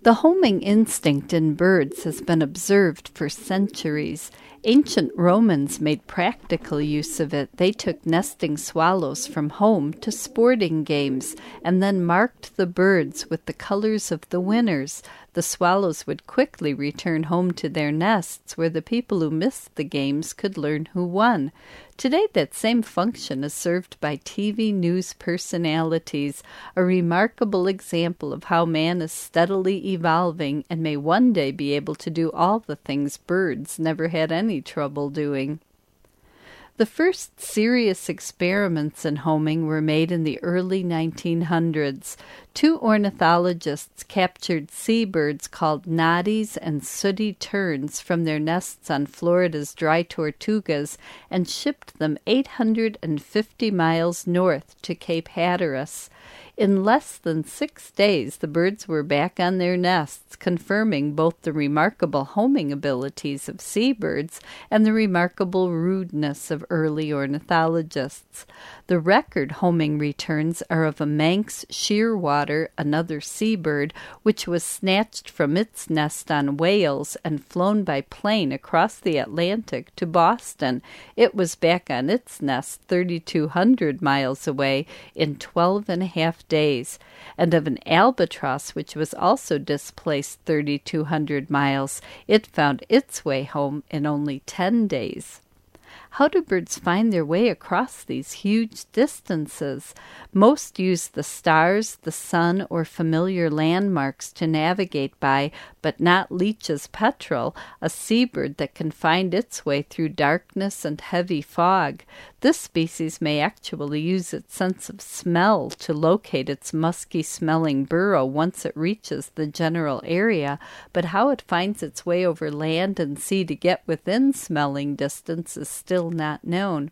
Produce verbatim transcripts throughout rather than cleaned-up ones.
The homing instinct in birds has been observed for centuries. Ancient Romans made practical use of it. They took nesting swallows from home to sporting games and then marked the birds with the colors of the winners. The swallows would quickly return home to their nests, where the people who missed the games could learn who won. Today, that same function is served by T V news personalities, a remarkable example of how man is steadily evolving and may one day be able to do all the things birds never had any trouble doing. The first serious experiments in homing were made in the early nineteen hundreds. Two ornithologists captured seabirds called noddies and sooty terns from their nests on Florida's dry Tortugas and shipped them eight hundred fifty miles north to Cape Hatteras. In less than six days, the birds were back on their nests, confirming both the remarkable homing abilities of seabirds and the remarkable rudeness of early ornithologists. The record homing returns are of a Manx shearwater, another seabird, which was snatched from its nest on Wales and flown by plane across the Atlantic to Boston. It was back on its nest thirty-two hundred miles away in twelve and a half days, and of an albatross which was also displaced thirty-two hundred miles. It found its way home in only ten days. How do birds find their way across these huge distances? Most use the stars, the sun, or familiar landmarks to navigate by, but not Leach's petrel, a seabird that can find its way through darkness and heavy fog. This species may actually use its sense of smell to locate its musky-smelling burrow once it reaches the general area, but how it finds its way over land and sea to get within smelling distance is still not known.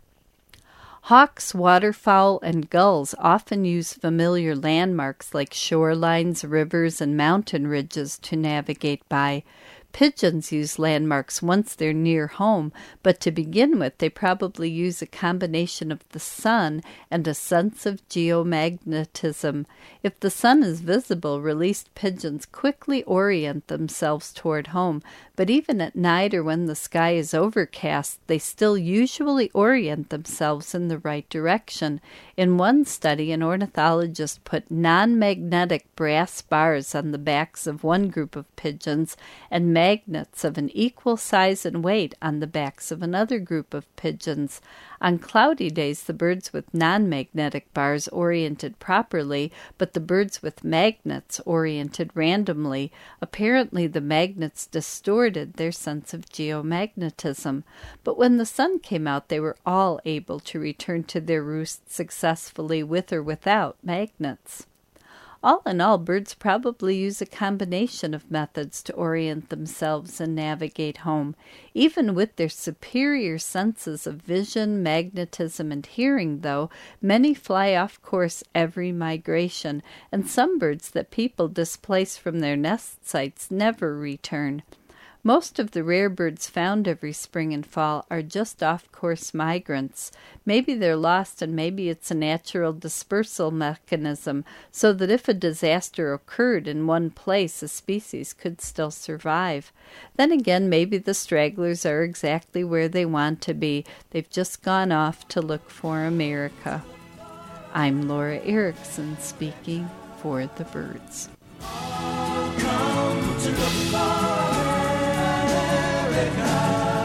Hawks, waterfowl, and gulls often use familiar landmarks like shorelines, rivers, and mountain ridges to navigate by. Pigeons use landmarks once they're near home, but to begin with, they probably use a combination of the sun and a sense of geomagnetism. If the sun is visible, released pigeons quickly orient themselves toward home, but even at night or when the sky is overcast, they still usually orient themselves in the right direction. In one study, an ornithologist put non-magnetic brass bars on the backs of one group of pigeons and magnets of an equal size and weight on the backs of another group of pigeons. On cloudy days, the birds with non-magnetic bars oriented properly, but the birds with magnets oriented randomly. Apparently, the magnets distorted their sense of geomagnetism. But when the sun came out, they were all able to return to their roosts successfully with or without magnets. All in all, birds probably use a combination of methods to orient themselves and navigate home. Even with their superior senses of vision, magnetism, and hearing, though, many fly off course every migration, and some birds that people displace from their nest sites never return. Most of the rare birds found every spring and fall are just off-course migrants. Maybe they're lost and maybe it's a natural dispersal mechanism, so that if a disaster occurred in one place, a species could still survive. Then again, maybe the stragglers are exactly where they want to be. They've just gone off to look for America. I'm Laura Erickson speaking for the birds. Come to look for America.